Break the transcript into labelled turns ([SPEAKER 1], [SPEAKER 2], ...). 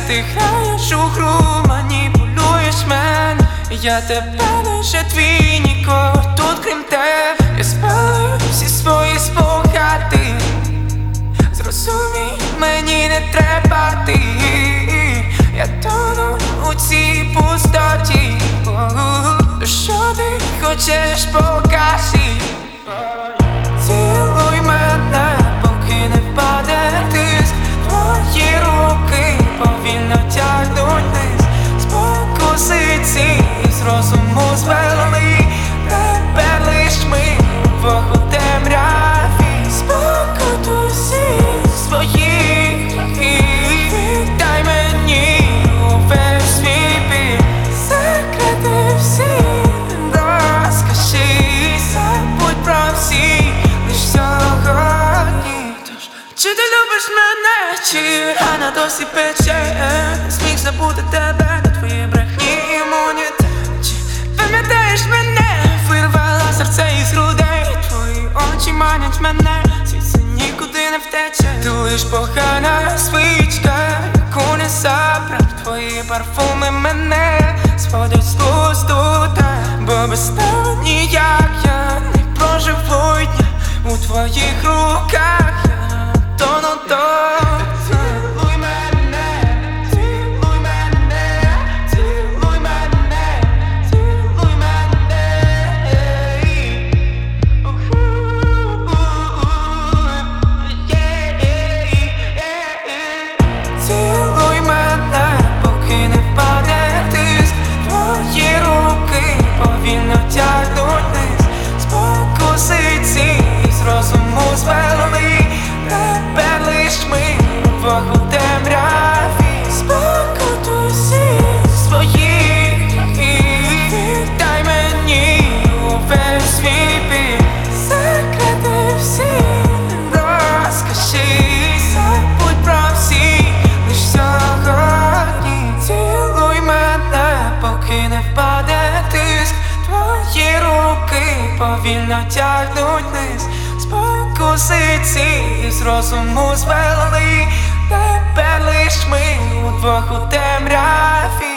[SPEAKER 1] ти граєш у гру, маніпулюєш мене. Я тебе лише твій, нікого тут крім тебе. Я спалю всі свої спогади. Зрозумій, мені не треба ти. Я тону у цій пустоті. Що ти хочеш, покажи. Цілуй мене, поки не впаде тиск. Твої руки повільно тягнуть вниз. Спокусиці з розуму звели. Тепер лиш ми вдвох у темряві. Спокутуй всіх своїх гріхів. Віддай мені увесь свій біль. Секрети всі розкажи. Забудь про всіх лиш сьогодні. Чи ти любиш мене, чи рана досі пече? Зміг забути тебе, на твої брехні імунітет. Чи пам'ятаєш мене, вирвала серце із грудей. Твої очі манять мене, звідси нікуди не втече. Ти лиш погана свічка, яку не забрав. Твої парфуми мене зводять з глузду, бо без тебе ніяк я не проживу дня. У твоїх руках я тону до. Цілуй мене, цілуй мене, цілуй мене, цілуй мене. Цілуй мене, поки не впаде тиск. Твої руки повільно тягнуть вниз. Спокусиці з розуму звели. Тепер лиш ми вдвох у темряві. Спокутуй всіх своїх гріхів. Віддай мені увесь свій біль. Секрети всі розкажи. Забудь про всіх лиш сьогодні. Цілуй мене, поки не впаде тиск. Твої руки повільно тягнуть вниз. Спокусиці з розуму звели. Тепер лиш ми удвох у темряві.